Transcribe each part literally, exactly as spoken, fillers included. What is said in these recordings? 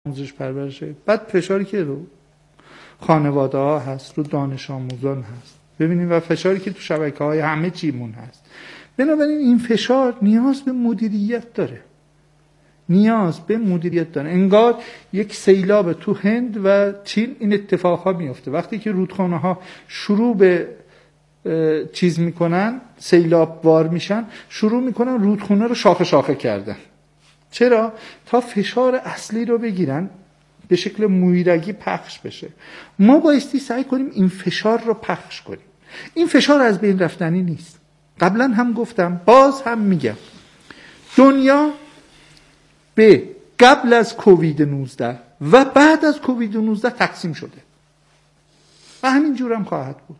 آموزش پرورشه، بعد فشاری که رو خانواده ها هست، رو دانش آموزان هست، ببینیم و فشاری که تو شبکه های همه چیمون هست. بنابراین این فشار نیاز به مدیریت داره، نیاز به مدیریت داره. انگار یک سیلاب تو هند و چین این اتفاقها میفته. وقتی که رودخانه ها شروع به چیز میکنن، سیلاب وار میشن، شروع میکنن رودخونه رو شاخه شاخه کردن. چرا؟ تا فشار اصلی رو بگیرن، به شکل مویرگی پخش بشه. ما بایستی سعی کنیم این فشار رو پخش کنیم. این فشار از بین رفتنی نیست. قبلا هم گفتم، باز هم میگم، دنیا به قبل از کووید نوزده و بعد از کووید نوزده تقسیم شده و همین جور هم خواهد بود.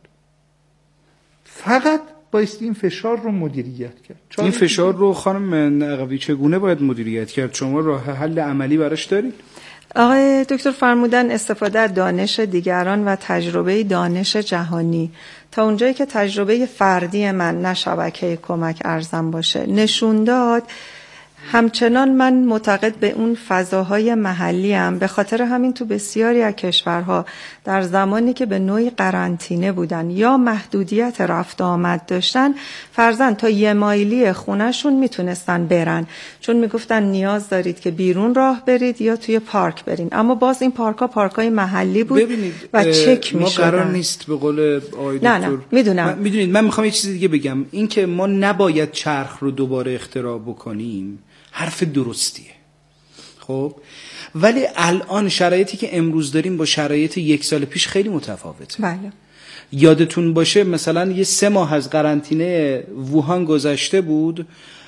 فقط بایستی این فشار رو مدیریت کرد. این فشار رو خانم نقوی چگونه باید مدیریت کرد؟ شما راه حل عملی براش دارید؟ آقای دکتر فرمودن استفاده از دانش دیگران و تجربه دانش جهانی تا اونجایی که تجربه فردی من نه شبکه کمک ارزم باشه نشون داد. همچنان من معتقد به اون فضاهای محلی ام. به خاطر همین تو بسیاری از کشورها در زمانی که به نوعی قرنطینه بودن یا محدودیت رفت آمد داشتن، فرضاً تا یه مایلی خونهشون میتونستن برن، چون میگفتن نیاز دارید که بیرون راه برید یا توی پارک برین. اما باز این پارک‌ها پارک‌های محلی بود و چک میشدن. ما قرار نیست به قول آقای دکتر، نه نه میدونم، میدونید من میخوام یه چیز دیگه بگم. این که ما نباید چرخ رو دوباره اختراع بکنیم حرف درستیه، خب، ولی الان شرایطی که امروز داریم با شرایط یک سال پیش خیلی متفاوته. بله. یادتون باشه مثلا یه سه ماه از قرنطینه ووهان گذشته بود،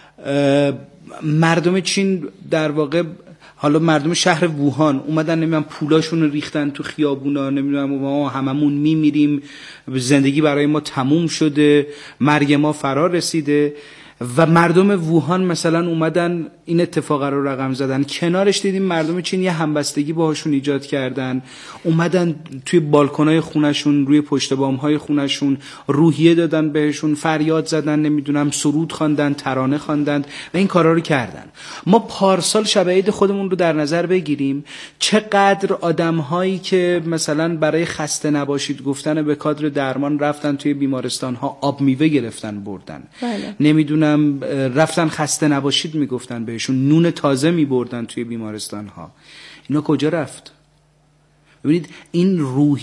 مردم چین در واقع، حالا مردم شهر ووهان اومدن نمیدونم پولاشون رو ریختن تو خیابونا، نمیدونم ما هممون میمیریم، زندگی برای ما تموم شده، مرگ ما فرا رسیده، و مردم ووهان مثلا اومدن این اتفاق رو رقم زدن. کنارش دیدیم مردم چین یه همبستگی باهاشون ایجاد کردن، اومدن توی بالکنای خونشون، روی پشت بامهای خونشون روحیه دادن بهشون، فریاد زدن، نمیدونم سرود خواندن، ترانه خواندن و این کارا رو کردن. ما پارسال شب عید خودمون رو در نظر بگیریم، چقدر آدم‌هایی که مثلا برای خسته نباشید گفتن به کادر درمان رفتن توی بیمارستان‌ها آب میوه گرفتن بردن. بله. نمیدونم رفتن خسته نباشید میگفتن بهشون، نون تازه میبردن توی بیمارستان ها. اینا کجا رفت؟ ببینید این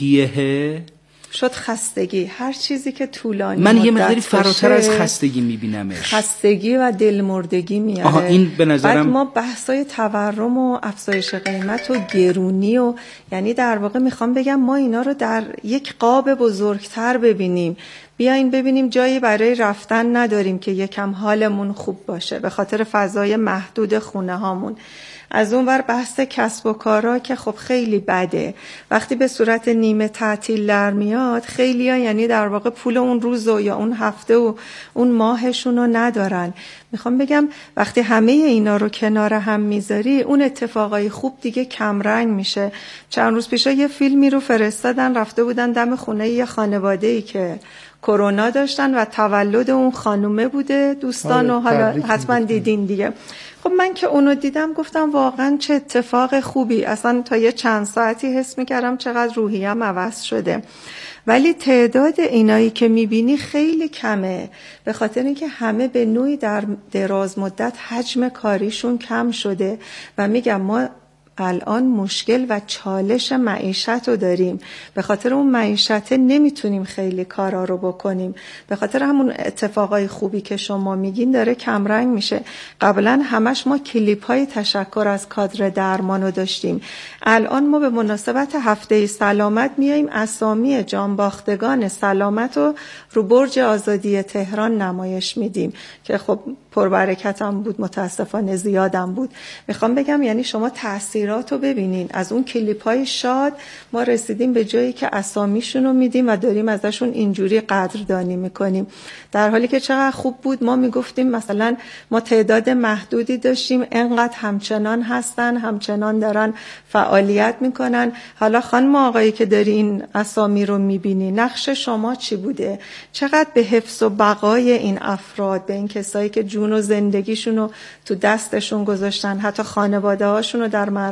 روحیه شد خستگی. هر چیزی که طولانی من یه مقداری فراتر از خستگی میبینمش، خستگی و دلمردگی میاره. آها این به نظرم. بعد ما بحثای تورم و افزایش قیمت و گرونی و یعنی در واقع میخوام بگم ما اینا رو در یک قاب بزرگتر ببینیم. بیاین ببینیم جایی برای رفتن نداریم که یکم حالمون خوب باشه به خاطر فضای محدود خونه هامون. از اون ور بحث کسب و کارا که خب خیلی بده، وقتی به صورت نیمه تعطیل در میاد خیلی ها یعنی در واقع پول اون روز و یا اون هفته و اون ماهشون رو ندارن. میخوام بگم وقتی همه اینا رو کنار هم میذاری اون اتفاقای خوب دیگه کمرنگ میشه. چند روز پیش یه فیلمی رو فرستادن، رفته بودن دم خونه یه خانواده‌ای که کرونا داشتن و تولد اون خانومه بوده دوستان و حالا حتما دیدین دیگه. خب من که اونو دیدم گفتم واقعا چه اتفاق خوبی، اصلا تا یه چند ساعتی حس میکردم چقدر روحیم عوض شده. ولی تعداد اینایی که میبینی خیلی کمه، به خاطر اینکه همه به نوعی در دراز مدت حجم کاریشون کم شده و میگم ما الان مشکل و چالش معیشت رو داریم. به خاطر اون معیشت نمیتونیم خیلی کارا رو بکنیم، به خاطر همون اتفاقای خوبی که شما میگین داره کمرنگ میشه. قبلا همش ما کلیپ های تشکر از کادر درمان رو داشتیم، الان ما به مناسبت هفته سلامت میاییم اسامی جانباختگان سلامت رو رو برج آزادی تهران نمایش میدیم که خب پربرکت هم بود، متاسفانه زیادم بود. میخوام بگم یعنی شما تأثیرات رو ببینین. از اون کلیپ های شاد ما رسیدیم به جایی که اسامیشون رو میدیم و داریم ازشون اینجوری قدردانی میکنیم، در حالی که چقدر خوب بود ما میگفتیم مثلا ما تعداد محدودی داشتیم، انقدر همچنان هستن، همچنان دارن فعالیت میکنن. حالا خانم آقایی که داری این اسامی رو میبینی، نقش شما چی بوده؟ چقدر به حفظ و بقای این افراد، به این کسایی که جون و زندگیشون رو تو دستشون گذاشتن، حتی خانواده هاشون رو در معرض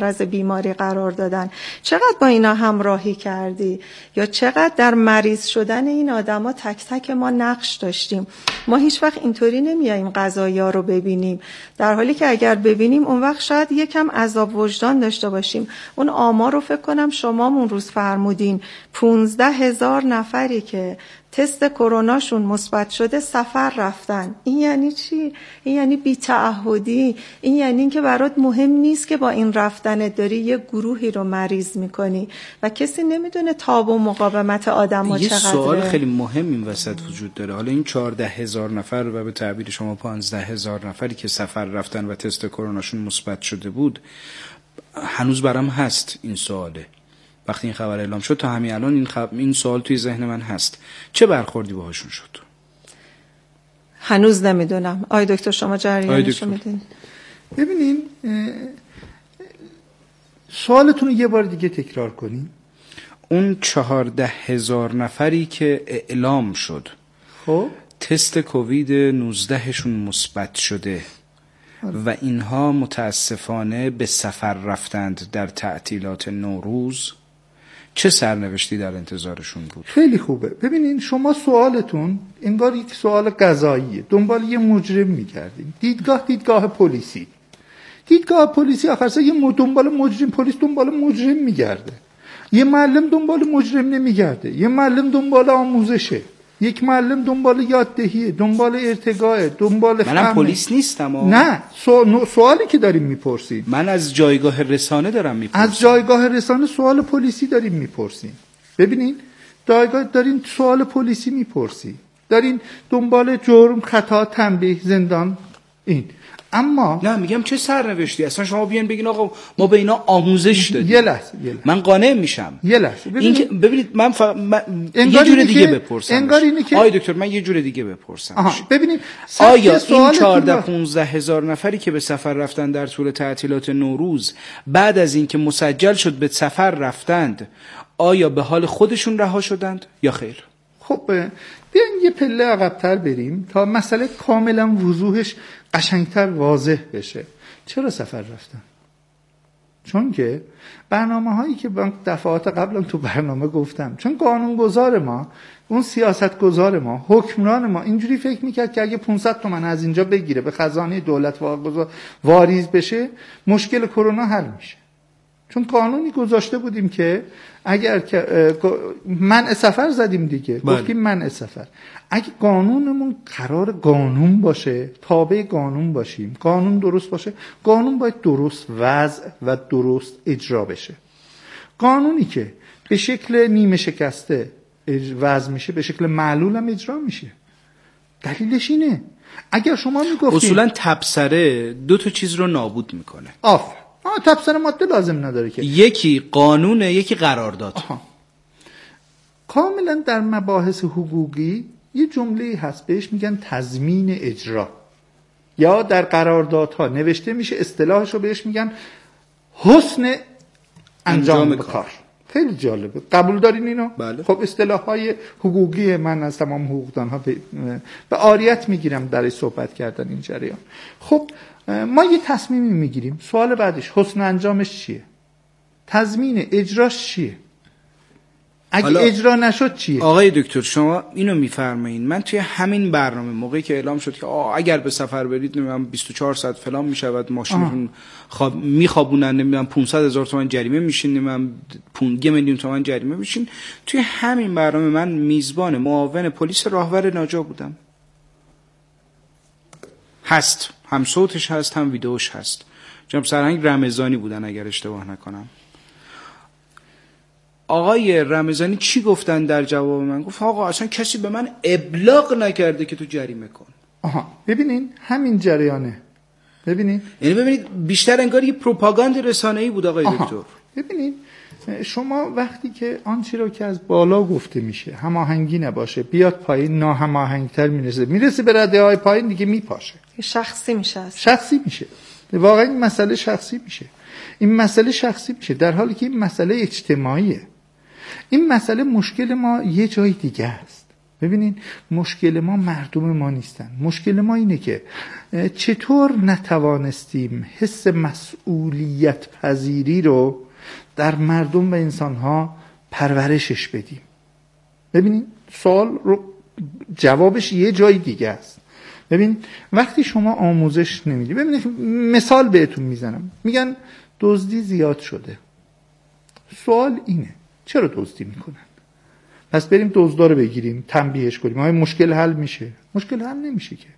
معرض بیماری قرار دادن، چقدر با اینا همراهی کردی؟ یا چقدر در مریض شدن این آدما تک تک ما نقش داشتیم؟ ما هیچ وقت اینطوری نمیاییم قضایا رو ببینیم، در حالی که اگر ببینیم اون وقت شاید یکم عذاب وجدان داشته باشیم. اون آمار رو فکر کنم شما اون روز فرمودین پونزده هزار نفری که تست کروناشون مثبت شده سفر رفتن. این یعنی چی؟ این یعنی بی‌تعهدی. این یعنی این که برات مهم نیست که با این رفتن داری یه گروهی رو مریض میکنی و کسی نمیدونه تاب و مقاومت آدم‌ها چقدره. یه سوال خیلی مهم این وسط وجود داره. حالا این چهارده هزار نفر و به تعبیر شما پانزده هزار نفری که سفر رفتن و تست کروناشون مثبت شده بود، هنوز برام هست این سواله. وقتی این خبر اعلام شد تا همین الان این, خب... این سوال توی ذهن من هست، چه برخوردی باهاشون شد؟ هنوز نمیدونم. آی دکتر شما جریانشو میدین؟ ببینین سوالتون رو یه بار دیگه تکرار کنین. اون چهارده هزار نفری که اعلام شد خب تست کووید نوزده شون مثبت شده و اینها متاسفانه به سفر رفتند در تعطیلات نوروز، چه سرنوشتی در انتظارشون بود؟ خیلی خوبه. ببینین شما سوالتون انگار یک سوال قضاییه، دنبال یه مجرم می‌گردین. دیدگاه دیدگاه پلیسی. دیدگاه پلیسی آخر سر یه دنبال مجرم، پلیس دنبال مجرم می‌گرده. یه معلم دنبال مجرم نمی‌گرده. یه معلم دنبال آموزشه. یک معلم دنبال یاددهیه، دنبال ارتقاء، دنبال فهمه. منم پلیس نیستم آه. نه، سو... سوالی که داریم میپرسیم، من از جایگاه رسانه دارم میپرسیم. از جایگاه رسانه سوال پلیسی داریم میپرسیم. ببینین جایگاه دارین سوال پلیسی میپرسی، دارین دنبال جرم، خطا، تنبیه، زندان. این اما نه میگم چه سرنوشتی اصلا شما بیان بگین آقا ما به اینا آموزش دادیم. یه لحظه یه لحظه من قانع میشم. یه لحظه ببینید این که ببینید من, ف... من... یه جور دیگه بپرسم. انگار اینه که آقای دکتر من یه جور دیگه بپرسم. آها ببینید آیا این چهارده پانزده هزار نفری که به سفر رفتن در طول تعطیلات نوروز بعد از اینکه مسجل شد به سفر رفتند، آیا به حال خودشون رها شدند یا خیر؟ خب بیاین یه پله عقب‌تر بریم تا مسئله کاملا وضوحش قشنگتر واضح بشه. چرا سفر رفتن؟ چون که برنامه هایی که من دفعات قبلا تو برنامه گفتم، چون قانونگذار ما، اون سیاستگزار ما، حکمران ما اینجوری فکر میکرد که اگه پانصد تومن از اینجا بگیره به خزانه دولت واریز بشه مشکل کرونا حل میشه. چون قانونی گذاشته بودیم که اگر که منع سفر زدیم دیگه، بله. گفتیم منع سفر، اگه قانونمون قرار قانون باشه، تابع قانون باشیم، قانون درست باشه، قانون باید درست وضع و درست اجرا بشه. قانونی که به شکل نیمه شکسته وضع میشه به شکل معلول هم اجرا میشه. دلیلش اینه اگر شما میگفتید اصولا تبصره دو تا چیز رو نابود میکنه. آف آه تبصره ماده لازم نداره که، یکی قانونه یکی قرارداد. آها. کاملا در مباحث حقوقی یه جمله هست بهش میگن تضمین اجرا، یا در قراردادها نوشته میشه اصطلاحش رو بهش میگن حسن انجام, انجام کار. کار خیلی جالبه. قبول دارین اینو؟ بله. خب اصطلاحهای حقوقی من از تمام حقوقدانها به, به عاریت میگیرم در صحبت کردن این جریان. خب ما یه تصمیمی میگیریم، سوال بعدش حسن انجامش چیه؟ تضمین اجراش چیه؟ اگه اجرا نشد چیه؟ آقای دکتر شما اینو میفرمایین، من توی همین برنامه موقعی که اعلام شد که اگر به سفر برید نمیدونم بیست و چهار ساعت فلان میشود ماشینتون خواب میخوابونن، نمیدونم پانصد هزار تومان جریمه میشین، نمیدونم یک میلیون تومان جریمه میشین، توی همین برنامه من میزبان معاون پلیس راهور ناجا بودم. هست، هم صوتش هست هم ویدیوش هست. جناب سرهنگ رمضانی بودن اگر اشتباه نکنم. آقای رمضانی چی گفتن در جواب من؟ گفت آقا اصلا کسی به من ابلاغ نکرده که تو جریمه کن. آها ببینین همین جریانه. ببینین یعنی ببینید بیشتر انگار یه پروپاگاند رسانه‌ای بود آقای دکتر. ببینین شما وقتی که آنچه رو که از بالا گفته میشه هماهنگی نباشه بیاد پایین، ناهماهنگتر میرسه میرسه به رده های پایین دیگه میپاشه، شخصی میشه. شخصی میشه. واقعا این مسئله شخصی میشه. این مسئله شخصی میشه در حالی که این مسئله اجتماعیه. این مسئله مشکل ما یه جای دیگه است. ببینین مشکل ما مردم ما نیستن، مشکل ما اینه که چطور نتوانستیم حس مسئولیت پذیری رو در مردم و انسانها پرورشش بدیم. ببینین سوال رو جوابش یه جای دیگه است. ببین وقتی شما آموزش نمیدی، ببینید مثال بهتون میزنم، میگن دزدی زیاد شده. سوال اینه چرا دزدی میکنن؟ پس بریم دزدا رو بگیریم، تنبیهش کنیم، آیا مشکل حل میشه؟ مشکل حل نمیشه که.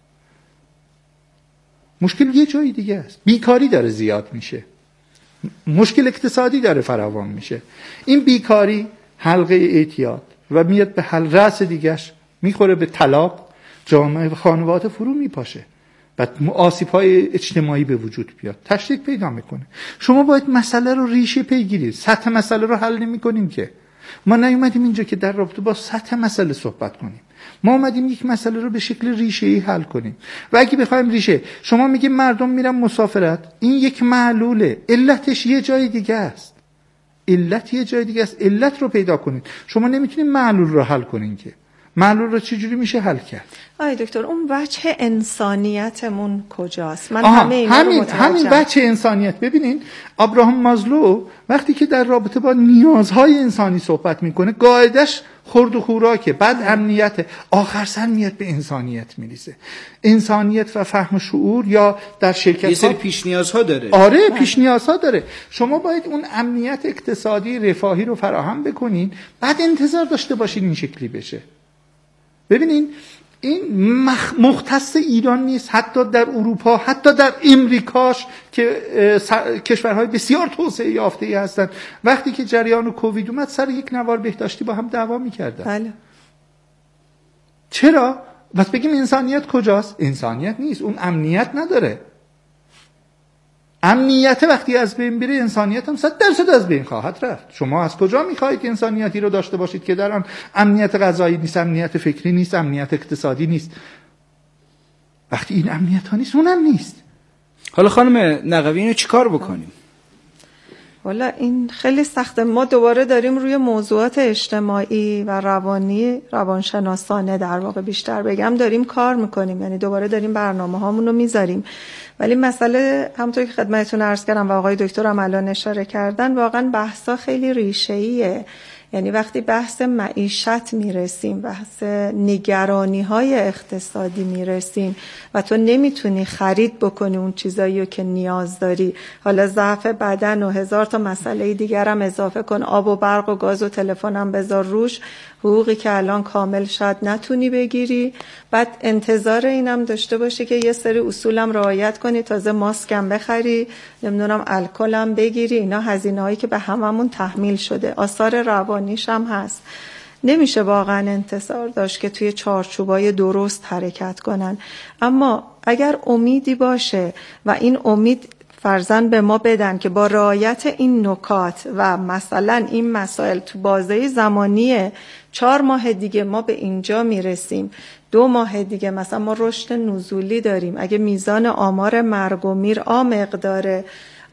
مشکل یه جای دیگه است. بیکاری داره زیاد میشه، مشکل اقتصادی داره فراوان میشه. این بیکاری حلقه اعتیاد و میاد به حل رأس دیگهش میخوره به طلاق، جامعه و خانواده فرو میپاشه، بعد آسیب‌های اجتماعی به وجود بیاد، تشدید پیدا میکنه. شما باید مسئله رو ریشه پیگیرید. سطح مسئله رو حل نمی‌کنیم که. ما نیومدیم اینجا که در رابطه با سطح مسئله صحبت کنیم. ما اومدیم یک مسئله رو به شکل ریشه‌ای حل کنیم. و اگه بخوایم ریشه، شما میگید مردم میرن مسافرت، این یک معلوله، علتش یه جای دیگه است. علت یه جای دیگه است. علت رو پیدا کنید. شما نمیتونید معلول رو حل کنین که. معلول رو چجوری میشه حل کرد؟ آی دکتر اون وجه انسانیتمون کجاست؟ من آها، همه اینا همین رو متوجهم. همین وجه انسانیت. ببینین ابراهام مازلو وقتی که در رابطه با نیازهای انسانی صحبت میکنه قاعدش خورد و خوراکه، بعد امنیت، آخر سر میاد به انسانیت میرسه. انسانیت و فهم شعور یا در شرکت یه سری پیش نیازها داره. آره پیش نیازها داره. شما باید اون امنیت اقتصادی رفاهی رو فراهم بکنین، بعد انتظار داشته باشین این شکلی بشه. ببینین این مخ... مختص ایران نیست، حتی در اروپا، حتی در امریکاش که سر... کشورهای بسیار توسعه یافته ای هستن، وقتی که جریان کووید اومد سر یک نوار بهداشتی با هم دعوا میکردن. بله. چرا؟ بس بگیم انسانیت کجاست؟ انسانیت نیست، اون امنیت نداره. امنیت وقتی از بین بره انسانیت هم صد درصد از بین خواهد رفت. شما از کجا میخواهید که انسانیتی رو داشته باشید که در آن امنیت غذایی نیست، امنیت فکری نیست، امنیت اقتصادی نیست؟ وقتی این امنیت ها نیست اونم نیست. حالا خانم نقوی اینو چیکار بکنیم؟ والا این خیلی سخته. ما دوباره داریم روی موضوعات اجتماعی و روانی روانشناسانه در واقع بیشتر بگم داریم کار میکنیم، یعنی دوباره داریم برنامه هامون رو میذاریم، ولی مسئله همونطور که خدمتتون عرض کردم و آقای دکتر هم الان اشاره کردن، واقعا بحثا خیلی ریشه‌ایه. یعنی وقتی بحث معیشت میرسیم، بحث نگرانی های اقتصادی میرسیم و تو نمیتونی خرید بکنی اون چیزایی رو که نیاز داری، حالا ضعف بدن و هزار تا مسئله دیگر هم اضافه کن، آب و برق و گاز و تلفن هم بذار روش، حقوقی که الان کامل شاید نتونی بگیری، بعد انتظار اینم داشته باشی که یه سری اصولم رعایت کنی، تازه ماسکم بخری، نمیدونم الکلم بگیری، اینا هزینه‌هایی که به هممون تحمیل شده، آثار روانیش هم هست. نمیشه واقعا انتظار داشت که توی چارچوبای درست حرکت کنن. اما اگر امیدی باشه و این امید فرضاً به ما بدن که با رعایت این نکات و مثلا این مسائل تو بازه زمانی چهار ماه دیگه ما به اینجا میرسیم، دو ماه دیگه مثلا ما رشد نزولی داریم، اگه میزان آمار مرگ و میر آ مقداره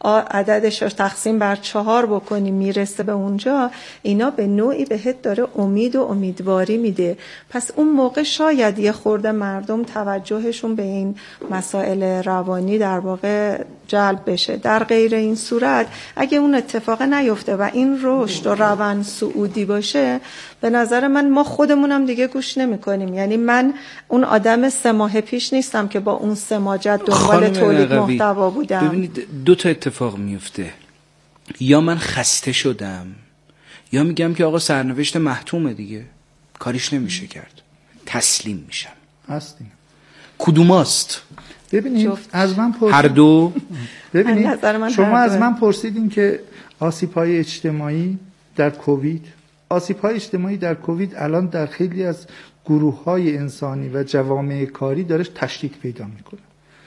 عددش رو تقسیم بر چهار بکنی میرسه به اونجا، اینا به نوعی بهت داره امید و امیدواری میده. پس اون موقع شاید یه خورده مردم توجهشون به این مسائل روانی در واقع جلب بشه. در غیر این صورت اگه اون اتفاق نیفته و این رشد و روان صعودی باشه، به نظر من ما خودمونم دیگه گوش نمی کنیم. یعنی من اون آدم سه ماه پیش نیستم که با اون سماجت دنبال تولید محتوا بودم. ببینید دو تا اتفاق میفته، یا من خسته شدم یا میگم که آقا سرنوشت محتومه دیگه، کاریش نمیشه کرد، تسلیم میشم. هستیم. کدوماست؟ ببینید از من پرسید، هر دو. ببینید شما از من پرسیدین که آسیب‌های اجتماعی در کووید، آسیب‌های اجتماعی در کووید الان در خیلی از گروه‌های انسانی و جوامع کاری داره تشدید پیدا میکنه.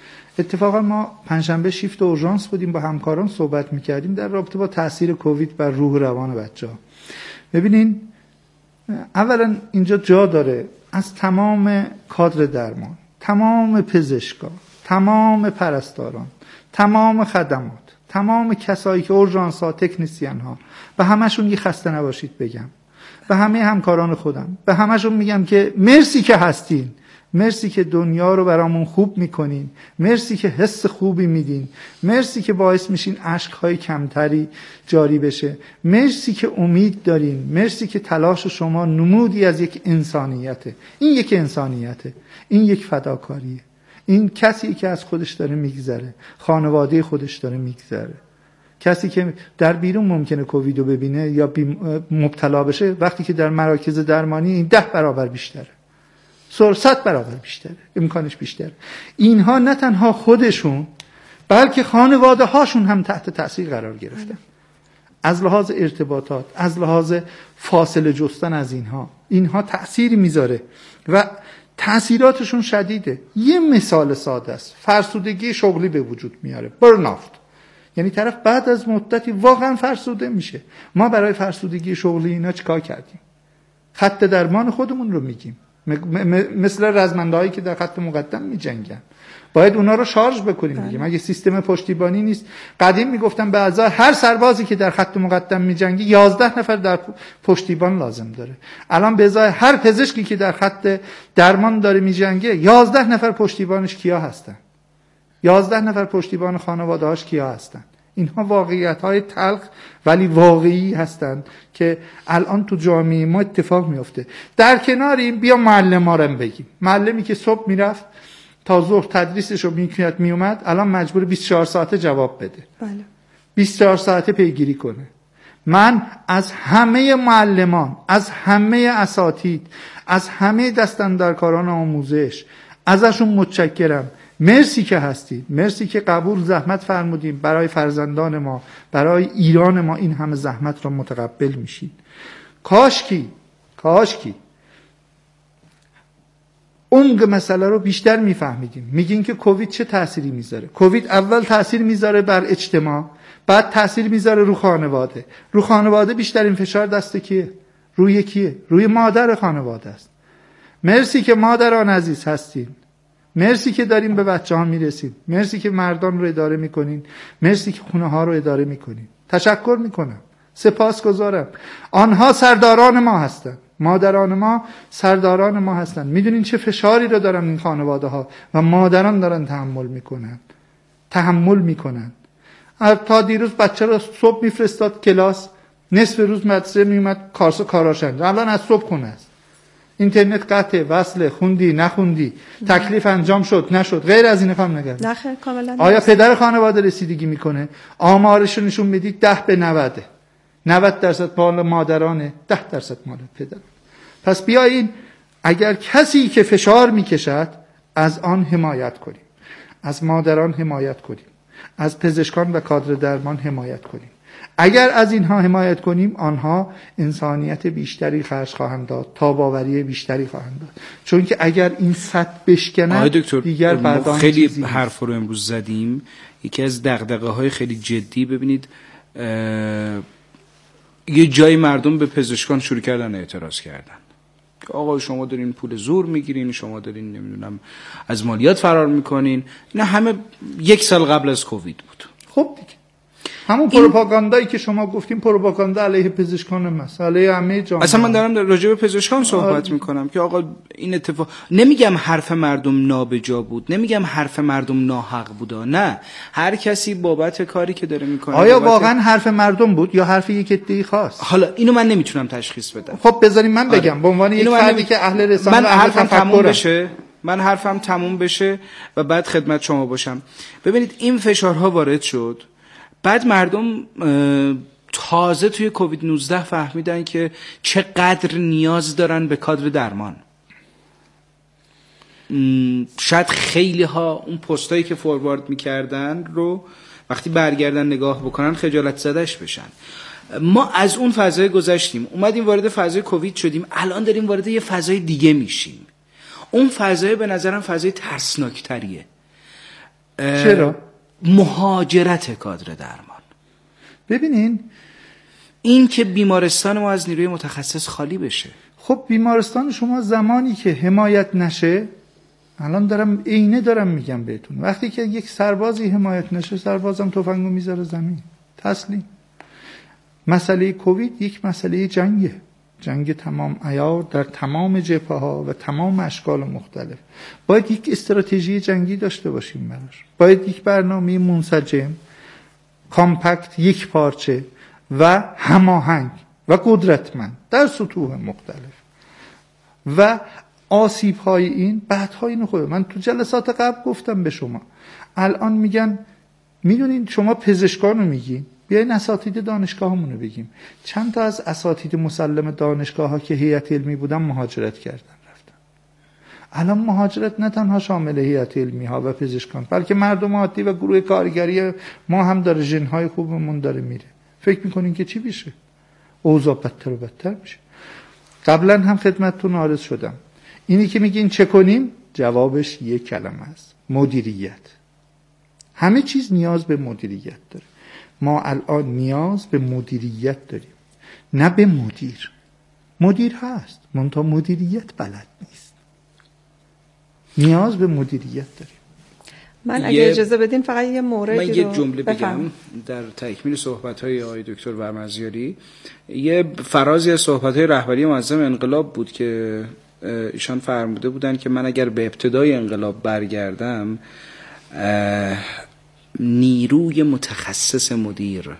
اتفاقا ما پنجشنبه شیفت اورژانس بودیم، با همکاران صحبت میکردیم در رابطه با تاثیر کووید بر روح روان بچه‌ها. ببینین اولا اینجا جا داره از تمام کادر درمان، تمام پزشکان، تمام پرستاران، تمام خدمات، تمام کسایی که اورژانس ها، تکنسین ها و همشون یه خسته نباشید بگم. به همه همکاران خودم، به همشون میگم که مرسی که هستین، مرسی که دنیا رو برامون خوب میکنین، مرسی که حس خوبی میدین، مرسی که باعث میشین اشکهای کمتری جاری بشه، مرسی که امید دارین، مرسی که تلاش شما نمودی از یک انسانیته. این یک انسانیته، این یک فداکاریه، این کسی که از خودش داره میگذره، خانواده خودش داره میگذره. کسی که در بیرون ممکنه کوویدو ببینه یا مبتلا بشه، وقتی که در مراکز درمانی این ده برابر بیشتره، صد برابر بیشتره، امکانش بیشتره. اینها نه تنها خودشون بلکه خانواده هاشون هم تحت تأثیر قرار گرفتن، از لحاظ ارتباطات، از لحاظ فاصله جستن از اینها. اینها تأثیری میذاره و تأثیراتشون شدیده. یه مثال ساده است، فرسودگی شغلی به وجود میاره، برنافت. یعنی طرف بعد از مدتی واقعا فرسوده میشه. ما برای فرسودگی شغلی اینا چیکار کردیم؟ خط درمان خودمون رو میگیم، مثل رزمندهایی که در خط مقدم میجنگن، باید اونا رو شارژ بکنیم دیگه. مگه سیستم پشتیبانی نیست؟ قدیم میگفتن به ازای هر سربازی که در خط مقدم میجنگه یازده نفر در پشتیبان لازم داره. الان به ازای هر پزشکی که در خط درمان داره میجنگه یازده نفر پشتیبانش کیا هستن؟ یازده نفر پشتیبان خانواده‌هاش کیا هستن؟ اینها واقعیت‌های تلخ ولی واقعی هستند که الان تو جامعه ما اتفاق میفته. در کنار این بیا معلم‌ها رو بگیم. معلمی که صبح میرفت تا ظهر تدریسش رو میکرد میومد، الان مجبور بیست و چهار ساعته جواب بده. بله. بیست و چهار ساعته پیگیری کنه. من از همه معلمان، از همه اساتید، از همه دستاندرکاران آموزش ازشون متشکرم. مرسی که هستید، مرسی که قبول زحمت فرمودیم برای فرزندان ما، برای ایران ما این همه زحمت را متقبل میشید. کاشکی کاشکی عمق مسئله رو بیشتر میفهمیدیم. میگین که کووید چه تأثیری میذاره؟ کووید اول تأثیر میذاره بر اجتماع، بعد تأثیر میذاره رو خانواده. رو خانواده بیشترین فشار دست کیه؟ روی کیه؟ روی مادر خانواده است. مرسی که مادران عزیز هستین، مرسی که داریم به بچه ها میرسیم، مرسی که مردان رو اداره میکنین، مرسی که خونه ها رو اداره میکنین. تشکر میکنم، سپاسگزارم. آنها سرداران ما هستن، مادران ما سرداران ما هستن. میدونین چه فشاری رو دارن این خانواده ها و مادران دارن تحمل میکنن تحمل میکنن. تا دیروز بچه رو صبح میفرستاد کلاس، نصف روز مدرسه میومد کارس و کاراشن. الان از صبح خونه است، اینترنت قطعه، وصله، خوندی نخوندی، تکلیف انجام شد نشد، غیر از این خام نگرد. نه خیر، کاملا. آیا پدر خانواده رسیدگی میکنه؟ آمارش رو نشون بدید ده به نوده، نود درصد مال مادرانه، ده درصد مال پدر. پس بیایین اگر کسی که فشار میکشد از آن حمایت کنیم، از مادران حمایت کنیم، از پزشکان و کادر درمان حمایت کنیم. اگر از اینها حمایت کنیم، آنها انسانیت بیشتری خرج خواهند داد، تاباوری بیشتری خواهند داد. چون که اگر این سطح بشکنه دیگر بعدان خیلی حرف رو امروز زدیم. یکی از دغدغه‌های خیلی جدی، ببینید یه جای مردم به پزشکان شروع کردن اعتراض کردن که آقا شما دارین پول زور میگیرین، شما دارین نمیدونم از مالیات فرار میکنین. نه همه یک سال قبل از کووید بود. خب دیگه همون پروپاگاندایی که شما گفتیم پروپاگاندا علیه پزشکان ماست، علیه همه جامعه. اصلا من دارم راجع به پزشکان صحبت آه. میکنم که آقا این اتفاق، نمیگم حرف مردم نابجا بود، نمیگم حرف مردم ناحق بوده، نه، هر کسی بابت کاری که داره میکنه. آیا بابت... واقعا حرف مردم بود یا حرف یک عده‌ای خاص؟ حالا اینو من نمیتونم تشخیص بدم. خب بذارید من بگم آره. به عنوان یک فردی که اهل رسانه من حرفم تموم بشه من حرفم تموم بشه و بعد خدمت شما باشم. ببینید این فشارها وارد شد، بعد مردم تازه توی کووید نوزده فهمیدن که چقدر نیاز دارن به کادر درمان. شاید خیلی ها اون پستایی که فوروارد میکردن رو وقتی برگردن نگاه بکنن خجالت زدش بشن. ما از اون فضای گذشتیم، اومدیم وارد فضای کووید شدیم، الان داریم وارد یه فضای دیگه میشیم. اون فضای به نظرم فضای ترسناکتریه. چرا؟ مهاجرت کادر درمان. ببینین این که بیمارستان ما از نیروی متخصص خالی بشه. خب بیمارستان شما زمانی که حمایت نشه، الان دارم عینه دارم میگم بهتون، وقتی که یک سربازی حمایت نشه، سربازم تفنگو میذاره زمین، تسلیم. مسئله کووید یک مسئله جنگه، جنگ تمام عیار در تمام جبهه ها و تمام اشکال مختلف. باید یک استراتژی جنگی داشته باشیم براش. باید یک برنامه منسجم، کامپکت، یک پارچه و هماهنگ و قدرتمند در سطوح مختلف و آسیب های این بعدها اینو خوبه. من تو جلسات قبل گفتم به شما، الان میگن میدونین شما پزشکانو میگین بیاین اساتید دانشگاهمونو بگیم. چند تا از اساتید مسلم دانشگاه ها که هیئت علمی بودن مهاجرت کردن رفتن. الان مهاجرت نه تنها شامل هیئت علمی ها و پزشکان، بلکه مردم عادی و گروه کارگری ما هم داره، ژن های خوبمون داره میره. فکر میکنین که چی بشه؟ اوضاع بدتر و بدتر میشه. قبلا هم خدمتتون عرض شدم، اینی که میگین چه کنیم، جوابش یک کلمه است: مدیریت. همه چیز نیاز به مدیریت داره. ما الان نیاز به مدیریت داریم، نه به مدیر. مدیر هست منتها مدیریت بلد نیست. نیاز به مدیریت داریم. من اگه اجازه بدین فقط یه موردی من رو یه جمله بگم بفهم. در تکمیل صحبت‌های آقای دکتر ورمزیاری. یه فرازی از صحبت‌های رهبری معظم انقلاب بود که ایشان فرموده بودن که من اگر به ابتدای انقلاب برگردم، نیروی متخصص مدیر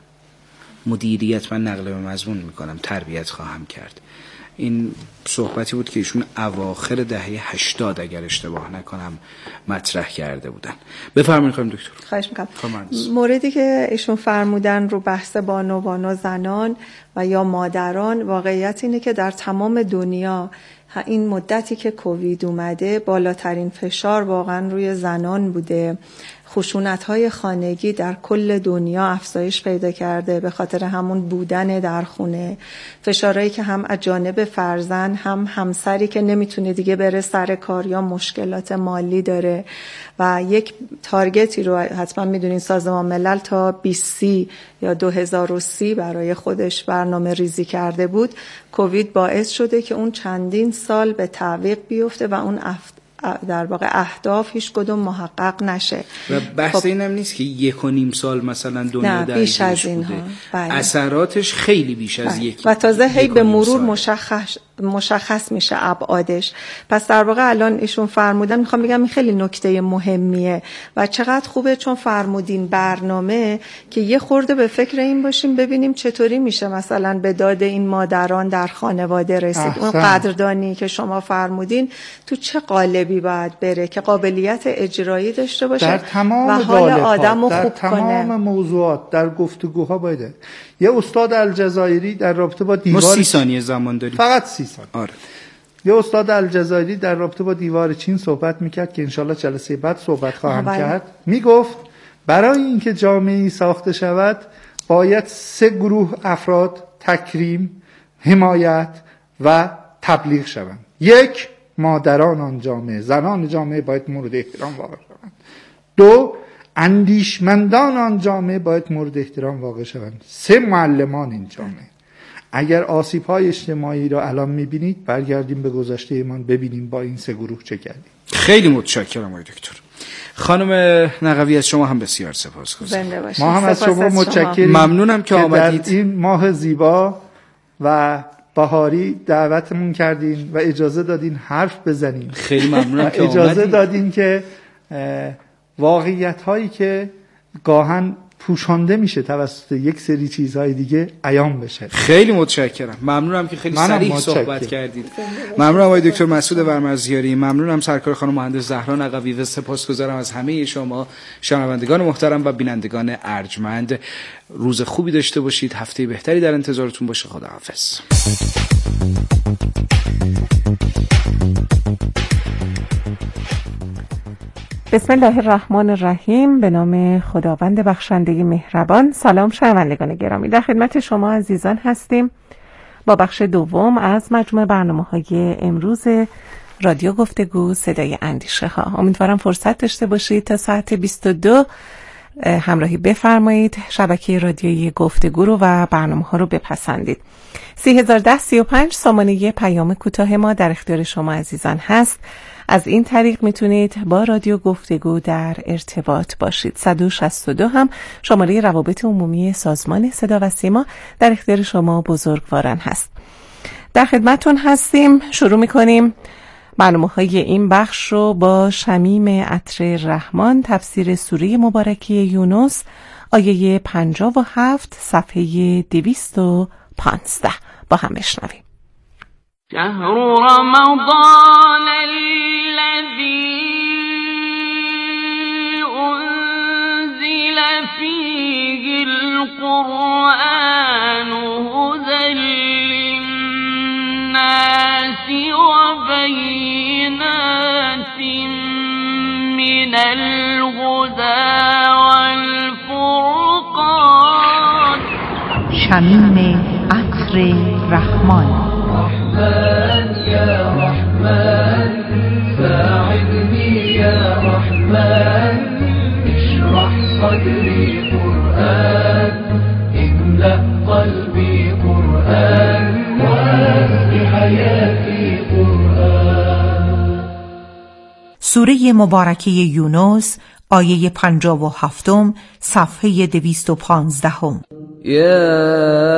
مدیریت من نقل به مضمون میکنم تربیت خواهم کرد. این صحبتی بود که ایشون اواخر دهه هشتاد اگر اشتباه نکنم مطرح کرده بودن. بفرمایید خانم دکتر. خواهش میکنم. موردی که ایشون فرمودن رو بحث بانوان و زنان و یا مادران، واقعیت اینه که در تمام دنیا این مدتی که کووید اومده بالاترین فشار واقعا روی زنان بوده. خشونت‌های خانگی در کل دنیا افزایش پیدا کرده به خاطر همون بودن در خونه، فشارهایی که هم از جانب فرزند هم همسری که نمیتونه دیگه بره سر کار یا مشکلات مالی داره. و یک تارگتی رو حتما میدونین سازمان ملل تا بیست سی یا دو هزار و سی برای خودش برنامه ریزی کرده بود. کووید باعث شده که اون چندین سال به تعویق بیفته و اون افت در واقع اهداف هیچ کدوم محقق نشه. و بحث خب اینم نیست که یک و نیم سال مثلا دنیا بیش از این بوده. بله. اثراتش خیلی بیش از بله. یک و تازه هی به مرور سال. مشخص مشخص میشه ابعادش. پس در واقع الان ایشون فرمودن، میخوام بگم این خیلی نکته مهمیه و چقدر خوبه چون فرمودین برنامه که یه خورده به فکر این باشیم ببینیم چطوری میشه مثلا به داد این مادران در خانواده رسید. احسن. اون قدردانی که شما فرمودین تو چه قالبی باید بره که قابلیت اجرایی داشته باشه در تمام و حال آدمو در خوب تمام کنه. موضوعات در گفتگوها باید. یه استاد الجزایری در رابطه با دیوار، ما سی ثانیه زمان داریم، فقط سی ثانیه. آره. یه استاد الجزایری در رابطه با دیوار چین صحبت میکرد که انشالله جلسه بعد صحبت خواهم بله. کرد. میگفت برای اینکه جامعه‌ای ساخته شود باید سه گروه افراد تکریم، حمایت و تبلیغ شوند. یک، مادران آن جامعه، زنان جامعه باید مورد احترام واقع شوند. دو، اندیشمندان آن جامعه باید مورد احترام واقع شوند. سه، معلمان این جامعه. اگر آسیب‌های اجتماعی را الان می‌بینید برگردیم به گذشته ایمان ببینیم با این سه گروه چه کردیم. خیلی متشکرم آقای دکتر. خانم نقوی از شما هم بسیار سپاسگزارم. ما هم از شما متشکریم. ممنونم که آمدید. در این ماه زیبا و بهاری دعوتمون کردین و اجازه دادین حرف بزنیم. خیلی ممنونم که اجازه آمدید. دادین که واقعیت هایی که گاهن پوشانده میشه توسط یک سری چیزهای دیگه عیان بشه. خیلی متشکرم. ممنونم که خیلی صریح صحبت کردید. ممنونم آقای دکتر مسعود ورمزیاری، ممنونم سرکار خانم مهندس زهرا نقوی و سپاسگزارم از همه شما شنوندگان محترم و بینندگان ارجمند. روز خوبی داشته باشید. هفته بهتری در انتظارتون باشه. خداحافظ. بسم الله الرحمن الرحیم. به نام خداوند بخشنده مهربان. سلام شنوندگان گرامی، در خدمت شما عزیزان هستیم با بخش دوم از مجموعه برنامه‌های امروز رادیو گفتگو صدای اندیشه ها. امیدوارم فرصت داشته باشید تا ساعت بیست و دو همراهی بفرمایید، شبکه رادیویی گفتگو رو و برنامه ها رو بپسندید. سی هزار ده سی و پنج سامانه پیام کوتاه ما در اختیار شما عزیزان هست. از این طریق میتونید با رادیو گفتگو در ارتباط باشید. صد و شصت و دو هم شماره روابط عمومی سازمان صدا و سیما در اختیار شما بزرگواران هست. در خدمتون هستیم. شروع میکنیم برنامه‌های این بخش رو با شمیم عطر رحمان، تفسیر سوره مبارکه یونس، آیه پنجاه و هفت صفحه دویست و پانزده با هم بشنویم. شهر رمضان الذی انزل فیه القرآن هدی للناس و بینات من الهدی والفرقان. شمیم عطر رحمان. رحمن یا رحمن ساعدني يا رحمن اشرح صدري قرآن املأ قلبي قرآن واسق حياتي قرآن. سوره مبارکه یونس آیه پنجاه و هفتم صفحه دویست و پانزدهم. يا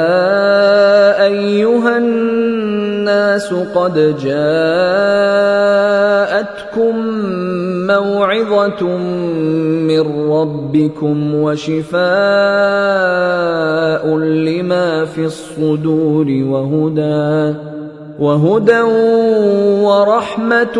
أيها الناس قد جاءتكم موعظة من ربكم وشفاء لما في الصدور وهدى وهدى ورحمة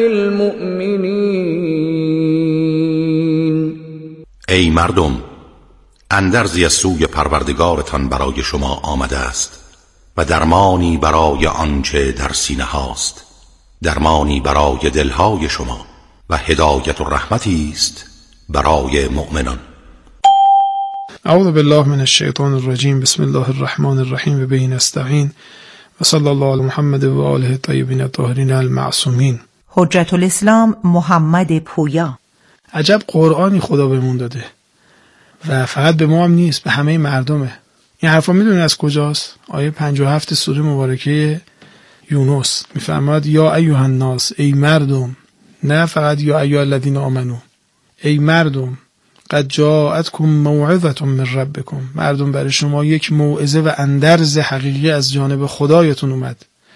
للمؤمنين. ای مردم، اندرزی از سوی پروردگارتان برای شما آمده است و درمانی برای آنچه در سینه هاست، درمانی برای دلهای شما و هدایت و رحمتی است برای مؤمنان. اعوذ بالله من الشیطان الرجیم. بسم الله الرحمن الرحیم و به نستعین و صلی الله علی محمد و آله الطیبین الطاهرین المعصومین. حجت الاسلام محمد پویا. عجب قرآنی خدا بهمون داده و فقط به ما هم نیست، به همه مردمه. این حرفا میدونید از کجاست؟ آیه پنجاه و هفت سوره مبارکه یونس میفرماد یا ایها الناس، ای مردم، نه فقط یا ایها الذین آمنو، ای مردم، قد جاءتکم موعظة من ربکم، مردم برای شما یک موعظه و اندرز حقیقی از جانب خدایتون اومد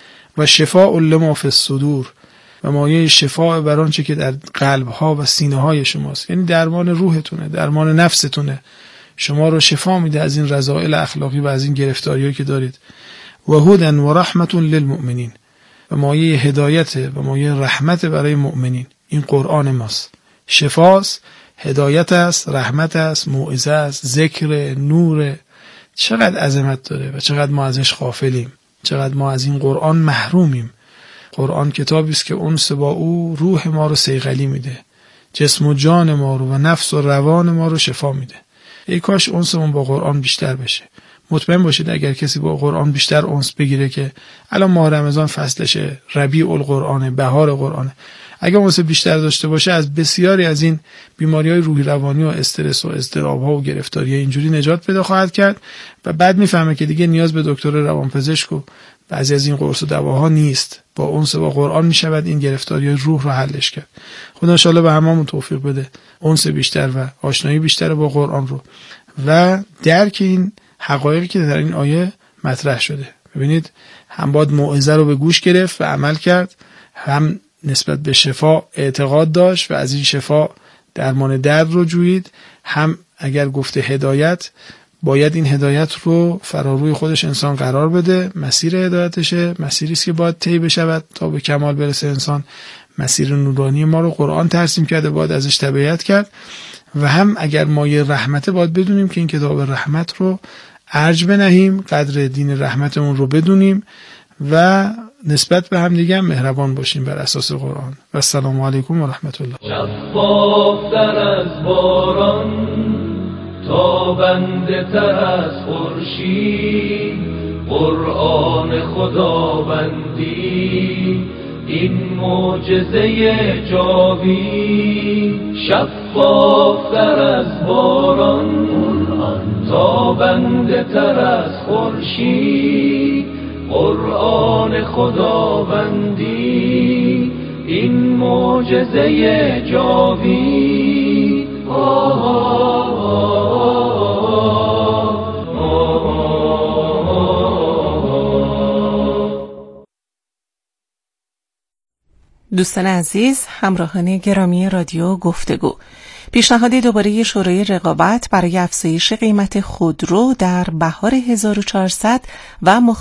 و شفاء لما فی الصدور، و مایه شفاء بر آنچه که در قلب‌ها و سینه‌های شماست، یعنی درمان روحتونه، درمان نفستونه، شما رو شفا میده از این رذائل اخلاقی و از این گرفتاریایی که دارید. و هدی و رحمت للمؤمنین، و مایه هدایت و مایه رحمت برای مؤمنین. این قرآن ماست، شفاست، هدایت است، رحمت است، موعظه است، ذکر، نور. چقدر عظمت داره و چقدر ما ازش غافلیم، چقدر ما از این قرآن محرومیم. قرآن کتابی است که انس با او روح ما رو صیقلی میده، جسم و جان ما رو و نفس و روان ما رو شفا میده. ای کاش انسمون با قرآن بیشتر بشه. مطمئن باشید اگر کسی با قرآن بیشتر انس بگیره، که الان ماه رمضان فصلشه، ربیع القرآن، بهار قرآن، اگر انس بیشتر داشته باشه از بسیاری از این بیماری‌های روحی روانی و استرس و اضطراب‌ها و گرفتاری‌های اینجوری نجات پیدا خواهد کرد و بعد میفهمه که دیگه نیاز به دکتر روانپزشک و بعضی از این قرص و دواها نیست. با انس با قرآن میشود این گرفتاری‌های روح رو حلش کرد. خدا ان شاءالله به هممون توفیق بده، انس بیشتر و آشنایی بیشتر با قرآن رو و درک این حقایقی که در این آیه مطرح شده. ببینید، هم باید موعظه رو به گوش گرفت و عمل کرد، هم نسبت به شفا اعتقاد داشت و از این شفا درمان درد رو جوید، هم اگر گفته هدایت، باید این هدایت رو فراروی خودش انسان قرار بده. مسیر هدایتشه، مسیری است که باید طی بشود تا به کمال برسه انسان. مسیر نورانی ما رو قرآن ترسیم کرده، باید ازش تبعیت کرد. و هم اگر مایه رحمته، باید بدونیم که این کتاب رحمت رو ارج بنهیم، قدر دین رحمتمون رو بدونیم و نسبت به هم دیگه مهربان باشیم بر اساس قرآن. و السلام علیکم و رحمت الله. شفافتر از باران، تابنده تر از خورشید، قرآن خداوندی، این معجزه جاوید. شفافتر از باران، تابنده تر از خورشید، قرآن خداوندی، این معجزه جاوید. آه آه آه آه آه. دوستان عزیز، همراهان گرامی رادیو گفتگو، پیشنهاد دوباره شورای رقابت برای افزایش قیمت خودرو در بهار هزار و چهارصد و